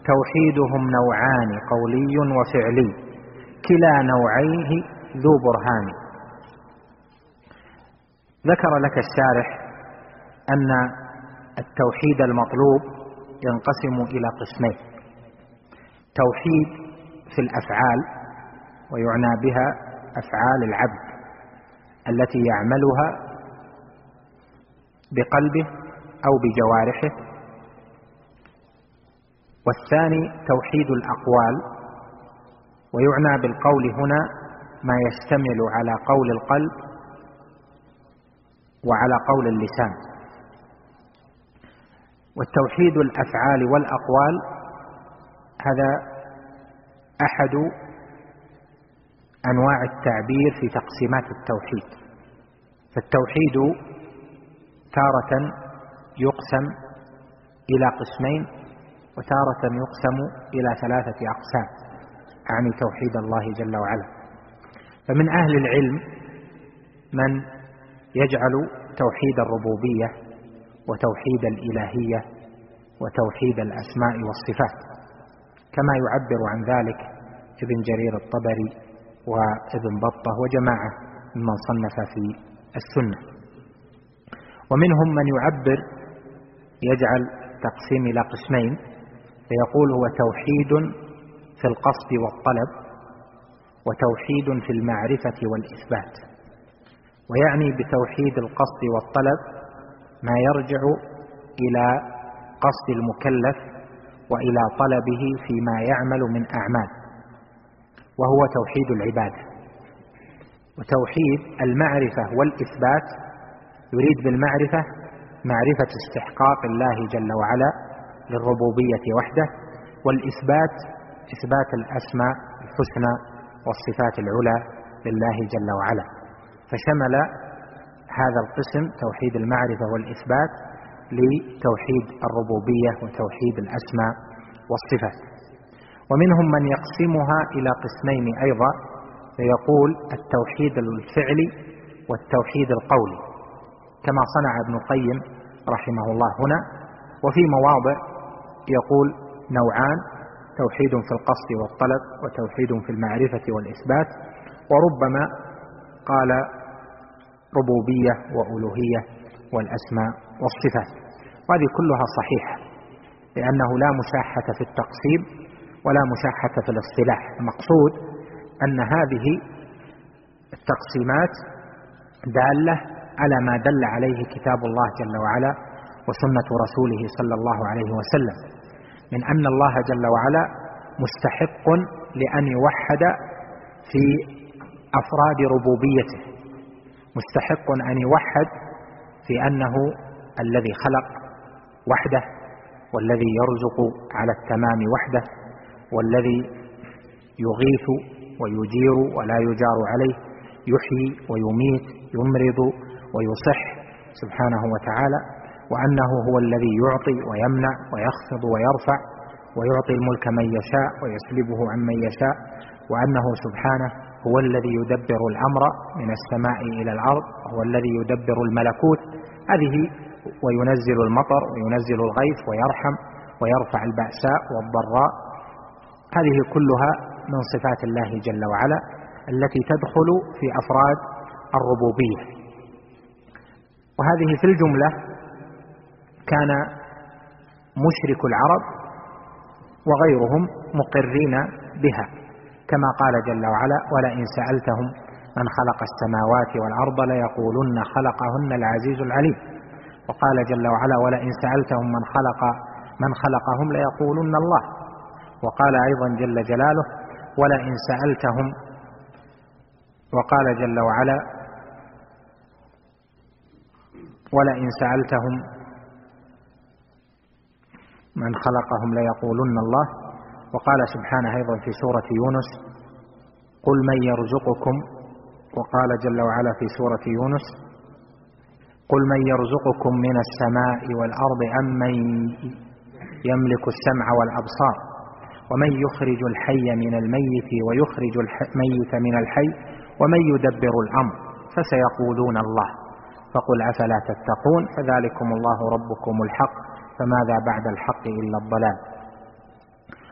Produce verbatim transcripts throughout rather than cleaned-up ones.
توحيدهم نوعان قولي وفعلي كلا نوعيه ذو برهان. ذكر لك الشارح أن التوحيد المطلوب ينقسم إلى قسمين: توحيد في الأفعال، ويعنى بها أفعال العبد التي يعملها بقلبه أو بجوارحه، والثاني توحيد الأقوال، ويعنى بالقول هنا ما يشتمل على قول القلب وعلى قول اللسان. والتوحيد الأفعال والأقوال هذا أحد أنواع التعبير في تقسيمات التوحيد. فالتوحيد تارة يقسم إلى قسمين، وتارة يقسم إلى ثلاثة أقسام، يعني توحيد الله جل وعلا. فمن أهل العلم من يجعل توحيد الربوبية وتوحيد الإلهية وتوحيد الأسماء والصفات، كما يعبر عن ذلك ابن جرير الطبري وابن بطة وجماعة ممن صنف في السنة. ومنهم من يعبر يجعل تقسيم إلى قسمين، فيقول هو توحيد في القصد والطلب، وتوحيد في المعرفة والإثبات. ويعني بتوحيد القصد والطلب ما يرجع إلى قصد المكلف وإلى طلبه فيما يعمل من أعمال، وهو توحيد العبادة. وتوحيد المعرفة والإثبات يريد بالمعرفة معرفة استحقاق الله جل وعلا للربوبية وحده، والإثبات إثبات الأسماء الحسنى والصفات العلى لله جل وعلا. فشمل هذا القسم توحيد المعرفة والإثبات لتوحيد الربوبية وتوحيد الأسماء والصفات. ومنهم من يقسمها إلى قسمين أيضا، فيقول التوحيد الفعلي والتوحيد القولي، كما صنع ابن القيم رحمه الله هنا. وفي مواضع يقول نوعان: توحيد في القصد والطلب، وتوحيد في المعرفة والإثبات. وربما قال ربوبية وألوهية والأسماء والصفات. وهذه كلها صحيحة، لأنه لا مشاحة في التقسيم ولا مشاحة في الاصطلاح. المقصود أن هذه التقسيمات دالة على ما دل عليه كتاب الله جل وعلا وسنة رسوله صلى الله عليه وسلم، من أن الله جل وعلا مستحق لأن يوحد في أفراد ربوبيته، مستحق أن يوحد في أنه الذي خلق وحده، والذي يرزق على التمام وحده، والذي يغيث ويجير ولا يجار عليه، يحيي ويميت، يمرض ويصح سبحانه وتعالى، وأنه هو الذي يعطي ويمنع ويخفض ويرفع، ويعطي الملك من يشاء ويسلبه عمن يشاء، وأنه سبحانه هو الذي يدبر الأمر من السماء إلى الأرض، وهو الذي يدبر الملكوت هذه، وينزل المطر وينزل الغيث ويرحم ويرفع البأساء والضراء. هذه كلها من صفات الله جل وعلا التي تدخل في أفراد الربوبية. وهذه في الجملة كان مشرك العرب وغيرهم مقرين بها، كما قال جل وعلا: ولئن سألتهم من خلق السماوات والأرض ليقولن خلقهن العزيز العليم. وقال جل وعلا: ولئن سألتهم من خلق من خلقهم ليقولن الله. وقال أيضا جل جلاله: ولئن سألتهم وقال جل وعلا: ولئن سألتهم من خلقهم ليقولن الله. وقال سبحانه أيضا في سورة يونس: قل من يرزقكم. وقال جل وعلا في سورة يونس: قل من يرزقكم من السماء والأرض أم من يملك السمع والأبصار ومن يخرج الحي من الميت ويخرج الميت من الحي ومن يدبر الأمر فسيقولون الله فقل أفلا تتقون فذلكم الله ربكم الحق فماذا بعد الحق إلا الضلال.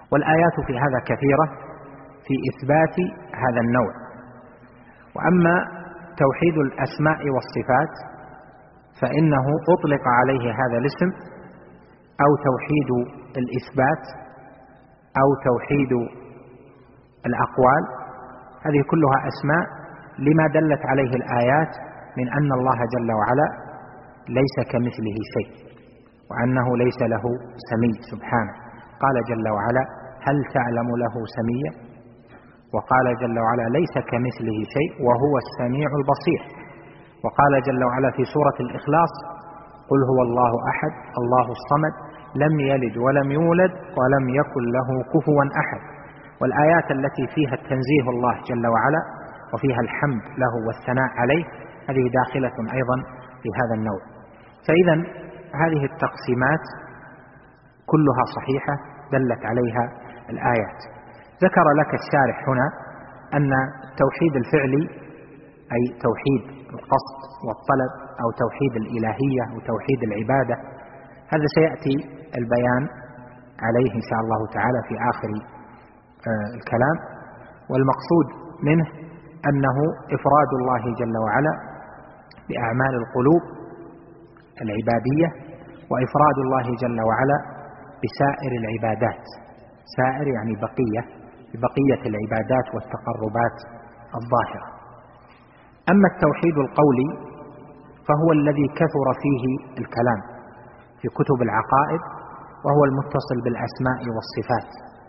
والآيات في هذا كثيرة في إثبات هذا النوع. وأما توحيد الأسماء والصفات فإنه أطلق عليه هذا الاسم، أو توحيد الإثبات، أو توحيد الأقوال، هذه كلها أسماء لما دلت عليه الآيات من أن الله جل وعلا ليس كمثله شيء، وأنه ليس له سمي سبحانه. قال جل وعلا: هل تعلم له سميا؟ وقال جل وعلا: ليس كمثله شيء وهو السميع البصير. وقال جل وعلا في سورة الإخلاص: قل هو الله أحد الله الصمد لم يلد ولم يولد ولم يكن له كفوا أحد. والآيات التي فيها التنزيه الله جل وعلا وفيها الحمد له والثناء عليه هذه داخلة أيضا في هذا النوع. فإذا هذه التقسيمات كلها صحيحة دلت عليها الآيات. ذكر لك الشارح هنا أن التوحيد الفعلي أي توحيد القصد والطلب أو توحيد الإلهية أو توحيد العبادة، هذا سيأتي البيان عليه إن شاء الله تعالى في آخر الكلام. والمقصود منه أنه إفراد الله جل وعلا بأعمال القلوب العبادية، وإفراد الله جل وعلا بسائر العبادات، سائر يعني بقية، ببقية العبادات والتقربات الظاهرة. أما التوحيد القولي فهو الذي كثر فيه الكلام في كتب العقائد، وهو المتصل بالأسماء والصفات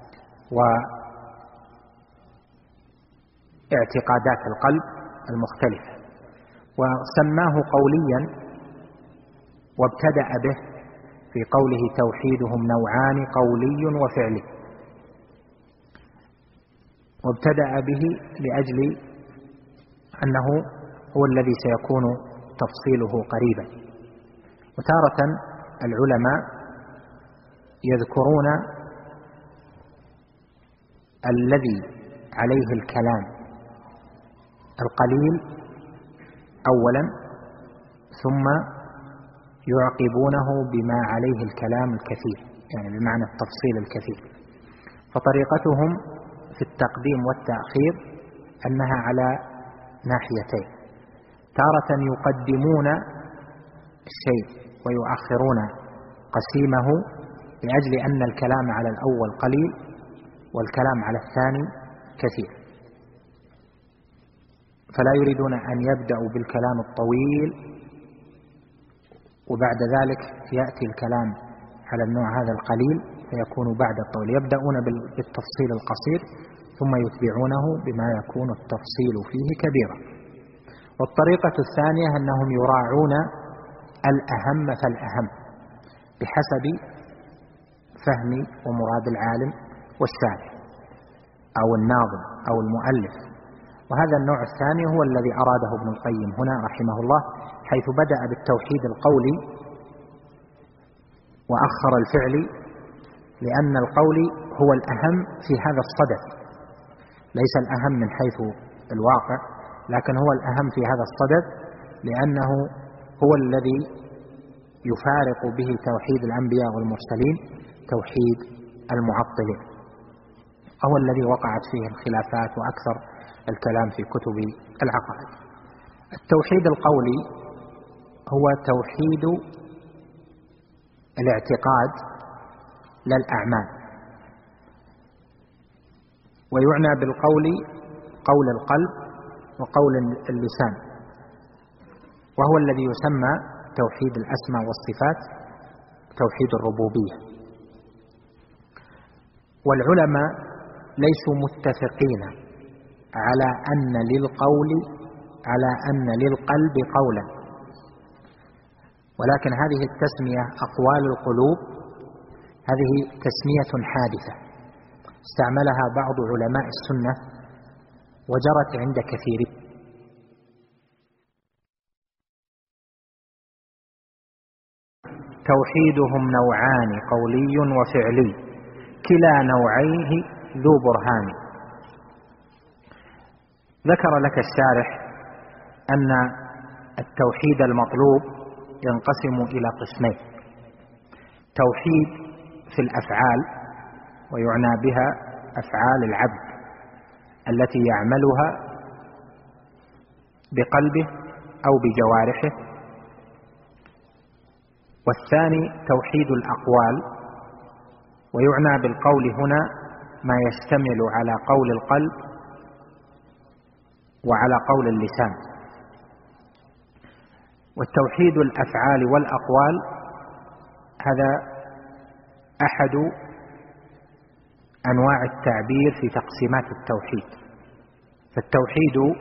واعتقادات القلب المختلفة، وسماه قوليا وابتدأ به في قوله: توحيدهم نوعان قولي وفعلي. وابتدأ به لأجل أنه هو الذي سيكون تفصيله قريبا. وتارة العلماء يذكرون الذي عليه الكلام القليل أولا، ثم يعقبونه بما عليه الكلام الكثير، يعني بمعنى التفصيل الكثير. فطريقتهم في التقديم والتأخير أنها على ناحيتين: تارة يقدمون الشيء ويؤخرون قسيمه لأجل أن الكلام على الأول قليل والكلام على الثاني كثير، فلا يريدون أن يبدأوا بالكلام الطويل وبعد ذلك يأتي الكلام على النوع هذا القليل فيكون بعد الطويل. يبدأون بالتفصيل القصير ثم يتبعونه بما يكون التفصيل فيه كبيرا. والطريقة الثانية أنهم يراعون الأهم فالأهم بحسب فهم ومراد العالم والشارح أو الناظم أو المؤلف. وهذا النوع الثاني هو الذي أراده ابن القيم هنا رحمه الله، حيث بدأ بالتوحيد القولي وأخر الفعلي، لأن القولي هو الأهم في هذا الصدد، ليس الأهم من حيث الواقع، لكن هو الأهم في هذا الصدد لأنه هو الذي يفارق به توحيد الأنبياء والمرسلين توحيد المعطلين، هو الذي وقعت فيه الخلافات وأكثر الكلام في كتب العقائد. التوحيد القولي هو توحيد الاعتقاد لا الأعمال، ويعنى بالقول قول القلب وقول اللسان، وهو الذي يسمى توحيد الأسماء والصفات توحيد الربوبية. والعلماء ليسوا متفقين على أن للقول على أن للقلب قولا، ولكن هذه التسمية أقوال القلوب هذه تسمية حادثة استعملها بعض علماء السنة وجرت عند كثيرين. توحيدهم نوعان قولي وفعلي كلا نوعيه ذو برهان. ذكر لك الشارح أن التوحيد المطلوب ينقسم إلى قسمين: توحيد في الأفعال ويعنى بها أفعال العبد التي يعملها بقلبه أو بجوارحه. والثاني توحيد الأقوال، ويعنى بالقول هنا ما يشتمل على قول القلب وعلى قول اللسان. والتوحيد الأفعال والأقوال هذا أحد أنواع التعبير في تقسيمات التوحيد. فالتوحيد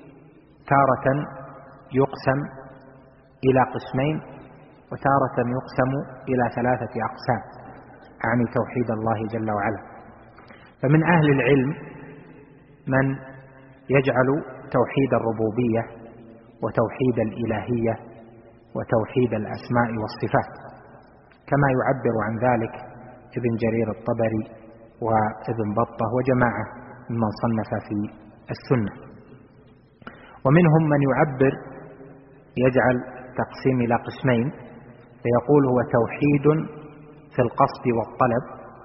تارة يقسم إلى قسمين وتارة يقسم إلى ثلاثة أقسام، يعني توحيد الله جل وعلا. فمن أهل العلم من يجعل توحيد الربوبية وتوحيد الإلهية وتوحيد الأسماء والصفات، كما يعبر عن ذلك ابن جرير الطبري وابن بطة وجماعة ممن صنف في السنة. ومنهم من يعبر يجعل تقسيم إلى قسمين، فيقول هو توحيد في القصد والطلب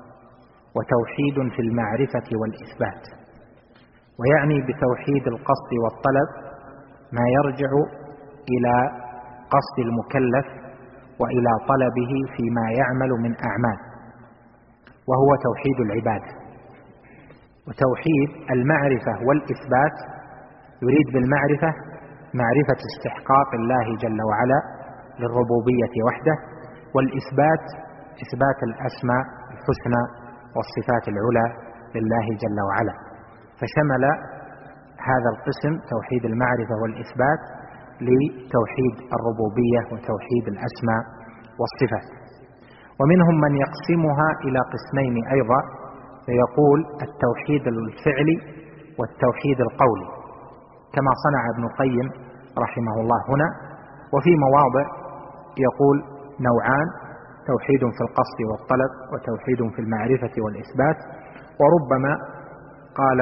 وتوحيد في المعرفة والإثبات. ويعني بتوحيد القصد والطلب ما يرجع إلى قصد المكلف وإلى طلبه فيما يعمل من أعمال، وهو توحيد العبادة. وتوحيد المعرفة والإثبات يريد بالمعرفة معرفة استحقاق الله جل وعلا للربوبية وحده، والإثبات إثبات الأسماء الحسنى والصفات العلى لله جل وعلا. فشمل هذا القسم توحيد المعرفة والإثبات لتوحيد الربوبية وتوحيد الأسماء والصفات. ومنهم من يقسمها إلى قسمين أيضا، فيقول التوحيد الفعلي والتوحيد القولي، كما صنع ابن القيم رحمه الله هنا. وفي مواضع يقول نوعان: توحيد في القصد والطلب وتوحيد في المعرفة والإثبات. وربما قال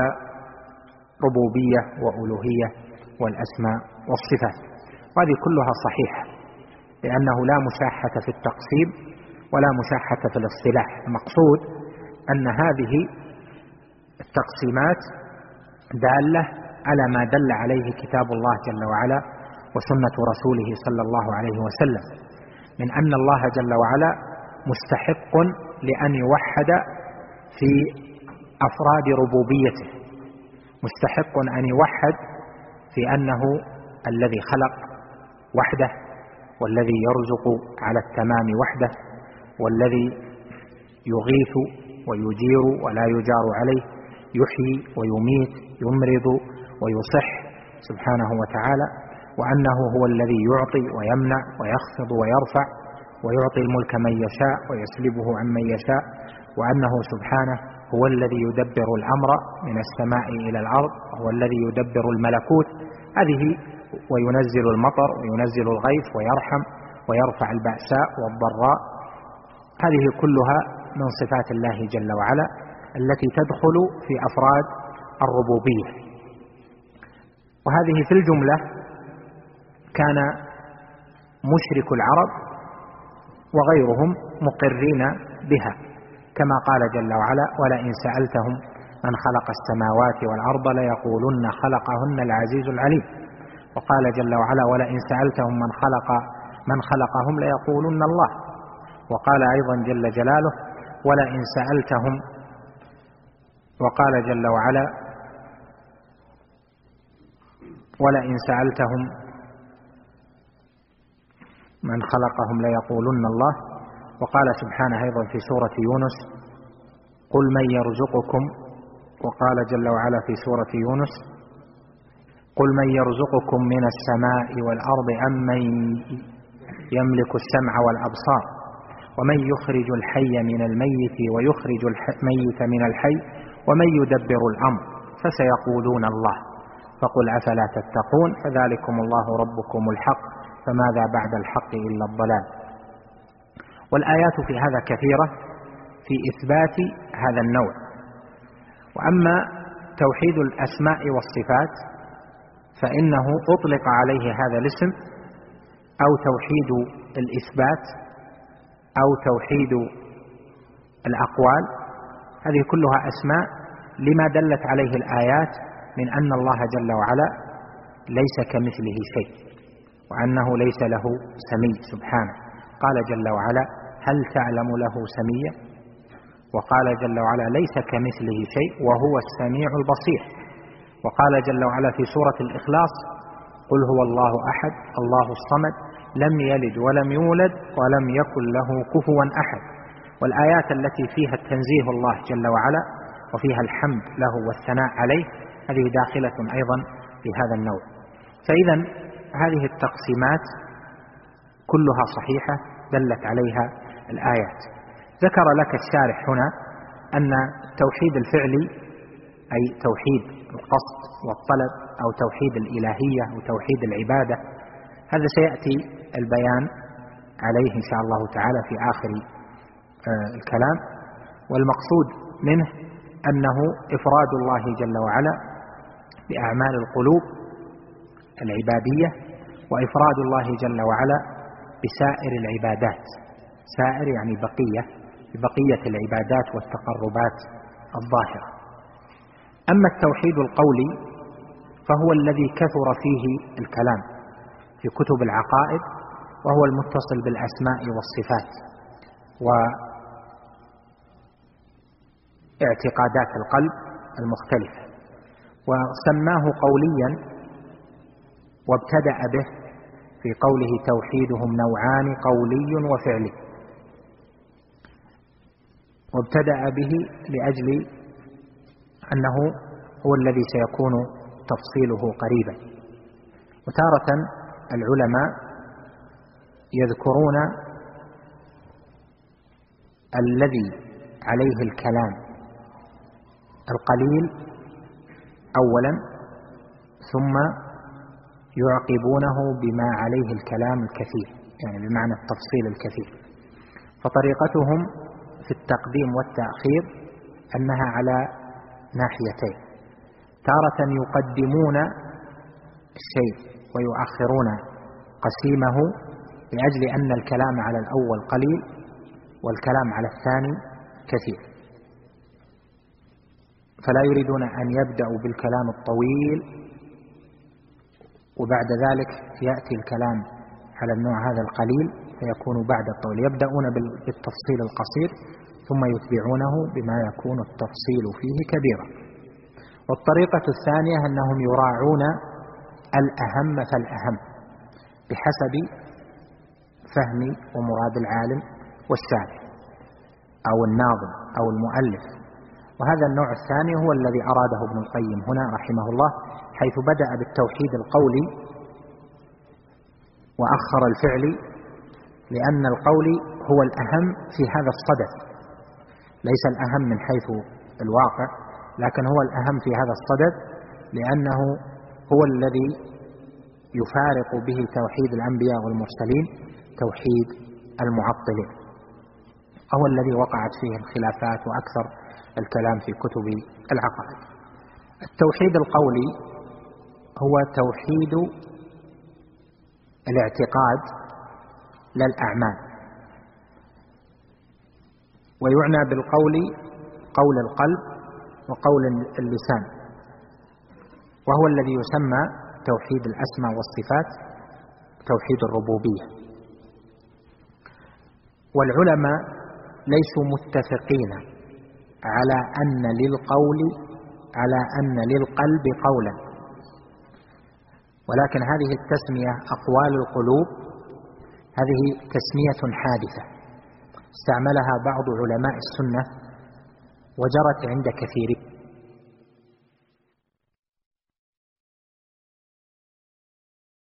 ربوبية وألوهية والأسماء والصفات. وهذه كلها صحيحة، لأنه لا مشاحة في التقسيم ولا مشاحة في الاصطلاح. المقصود أن هذه التقسيمات دالة على ما دل عليه كتاب الله جل وعلا وسنة رسوله صلى الله عليه وسلم، من أن الله جل وعلا مستحق لأن يوحد في أفراد ربوبيته، مستحق أن يوحد في أنه الذي خلق وحده، والذي يرزق على التمام وحده، والذي يغيث ويجير ولا يجار عليه، يحيي ويميت، يمرض ويصح سبحانه وتعالى، وأنه هو الذي يعطي ويمنع ويخفض ويرفع ويعطي الملك من يشاء ويسلبه عمن يشاء، وأنه سبحانه هو الذي يدبر الأمر من السماء إلى الأرض، وهو الذي يدبر الملكوت هذه، وينزل المطر وينزل الغيث ويرحم ويرفع البأساء والضراء. هذه كلها من صفات الله جل وعلا التي تدخل في أفراد الربوبية. وهذه في الجملة كان مشرك العرب وغيرهم مقرين بها، كما قال جل وعلا: ولئن سألتهم من خلق السماوات والأرض ليقولن خلقهن العزيز العليم. وقال جل وعلا: ولئن سألتهم من خلق من خلقهم ليقولن الله. وقال أيضا جل جلاله: ولئن سألتهم وقال جل وعلا: ولئن سألتهم من خلقهم ليقولن الله. وقال سبحانه أيضا في سورة يونس: قل من يرزقكم. وقال جل وعلا في سورة يونس: قل من يرزقكم من السماء والأرض أم من يملك السمع والأبصار ومن يخرج الحي من الميت ويخرج الميت من الحي ومن يدبر الأمر فسيقولون الله فقل أفلا تتقون فذلكم الله ربكم الحق فماذا بعد الحق إلا الضلال. والآيات في هذا كثيرة في إثبات هذا النوع. وأما توحيد الأسماء والصفات فإنه أطلق عليه هذا الاسم، أو توحيد الإثبات، أو توحيد الأقوال، هذه كلها أسماء لما دلت عليه الآيات من أن الله جل وعلا ليس كمثله شيء، وأنه ليس له سمي سبحانه. قال جل وعلا: هل تعلم له سميا؟ وقال جل وعلا: ليس كمثله شيء وهو السميع البصير. وقال جل وعلا في سورة الإخلاص: قل هو الله أحد الله الصمد لم يلد ولم يولد ولم يكن له كفوا أحد. والآيات التي فيها التنزيه الله جل وعلا وفيها الحمد له والثناء عليه هذه داخلة أيضا في هذا النوع. فإذا هذه التقسيمات كلها صحيحة دلت عليها الآيات. ذكر لك الشارح هنا أن التوحيد الفعلي أي توحيد القصد والطلب أو توحيد الإلهية أو توحيد العبادة، هذا سيأتي البيان عليه إن شاء الله تعالى في آخر الكلام. والمقصود منه أنه إفراد الله جل وعلا بأعمال القلوب العبادية، وإفراد الله جل وعلا بسائر العبادات، سائر يعني بقية ببقية العبادات والتقربات الظاهرة. أما التوحيد القولي فهو الذي كثر فيه الكلام في كتب العقائد، وهو المتصل بالأسماء والصفات واعتقادات القلب المختلفة، وسماه قوليا وابتدأ به في قوله: توحيدهم نوعان قولي وفعلي. وابتدأ به لأجل أنه هو الذي سيكون تفصيله قريبا. وتارة العلماء يذكرون الذي عليه الكلام القليل أولا، ثم يعقبونه بما عليه الكلام الكثير، يعني بمعنى التفصيل الكثير. فطريقتهم في التقديم والتأخير أنها على ناحيتين: تارة يقدمون الشيء ويؤخرون قسيمه لأجل أن الكلام على الأول قليل والكلام على الثاني كثير، فلا يريدون أن يبدأوا بالكلام الطويل وبعد ذلك يأتي الكلام على النوع هذا القليل فيكون بعد الطويل. يبدأون بالتفصيل القصير ثم يتبعونه بما يكون التفصيل فيه كبيرا. والطريقة الثانية أنهم يراعون الأهم فالأهم بحسب فهم ومراد العالم والشارح أو الناظم أو المؤلف. وهذا النوع الثاني هو الذي أراده ابن القيم هنا رحمه الله، حيث بدأ بالتوحيد القولي وأخر الفعلي، لأن القولي هو الأهم في هذا الصدد، ليس الأهم من حيث الواقع، لكن هو الأهم في هذا الصدد لأنه هو الذي يفارق به توحيد الأنبياء والمرسلين توحيد المعطلين، هو الذي وقعت فيه الخلافات وأكثر الكلام في كتب العقائد. التوحيد القولي هو توحيد الاعتقاد لا الأعمال، ويعنى بالقول قول القلب وقول اللسان، وهو الذي يسمى توحيد الأسماء والصفات توحيد الربوبية. والعلماء ليسوا متفقين على أن للقول على أن للقلب قولا، ولكن هذه التسمية أقوال القلوب هذه تسمية حادثة استعملها بعض علماء السنة وجرت عند كثيرين،